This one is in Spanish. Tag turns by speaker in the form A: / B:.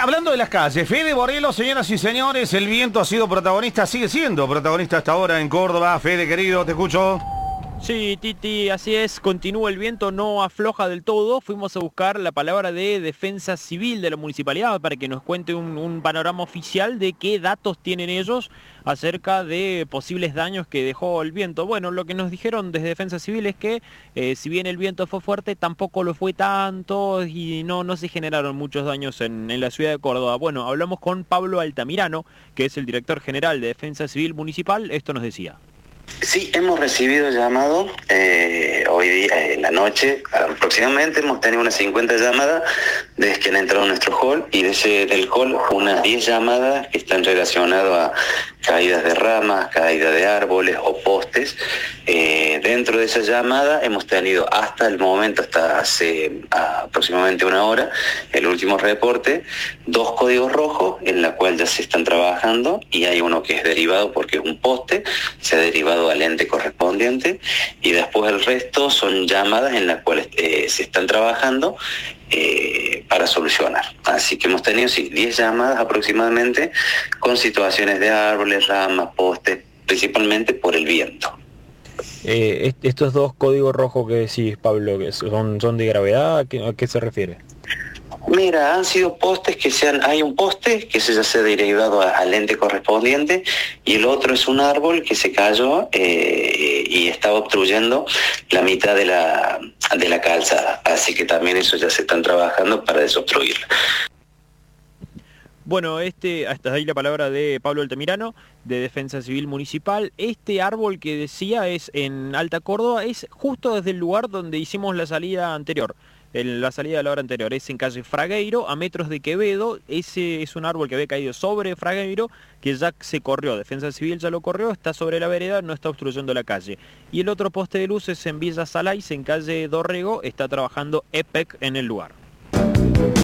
A: hablando de las calles, Fede Borrello, señoras y señores, el viento ha sido protagonista, sigue siendo protagonista hasta ahora en Córdoba. Fede, querido, te escucho.
B: Sí, Titi, así es, continúa el viento, no afloja del todo. Fuimos a buscar la palabra de Defensa Civil de la Municipalidad para que nos cuente un panorama oficial de qué datos tienen ellos acerca de posibles daños que dejó el viento. Bueno, lo que nos dijeron desde Defensa Civil es que si bien el viento fue fuerte, tampoco lo fue tanto y no se generaron muchos daños en la ciudad de Córdoba. Bueno, hablamos con Pablo Altamirano, que es el director general de Defensa Civil Municipal. Esto nos decía.
C: Sí, hemos recibido llamado hoy día, en la noche, aproximadamente hemos tenido unas 50 llamadas desde que han entrado a nuestro hall, y del hall unas 10 llamadas que están relacionadas a caídas de ramas, caídas de árboles o postes. Dentro de esa llamada hemos tenido hasta el momento, hasta hace aproximadamente una hora, el último reporte, 2 códigos rojos en la cual ya se están trabajando, y hay uno que es derivado porque es un poste, se ha derivado al ente correspondiente, y después el resto son llamadas en las cuales se están trabajando para solucionar. Así que hemos tenido 10 llamadas aproximadamente con situaciones de árboles, ramas, postes, principalmente por el viento.
B: Estos 2 códigos rojos que decís, Pablo, que son de gravedad, ¿a qué se refiere?
C: Mira, han sido postes hay un poste que ya se ha derivado al ente correspondiente, y el otro es un árbol que se cayó y estaba obstruyendo la mitad de la calzada, así que también eso ya se están trabajando para desobstruirlo.
B: Bueno, hasta ahí la palabra de Pablo Altamirano, de Defensa Civil Municipal. Este árbol que decía es en Alta Córdoba, es justo desde el lugar donde hicimos la salida anterior. La salida de la hora anterior es en calle Fragueiro, a metros de Quevedo. Ese es un árbol que había caído sobre Fragueiro, que ya se corrió, Defensa Civil ya lo corrió, está sobre la vereda, no está obstruyendo la calle. Y el otro poste de luz es en Villa Salais, en calle Dorrego, está trabajando EPEC en el lugar.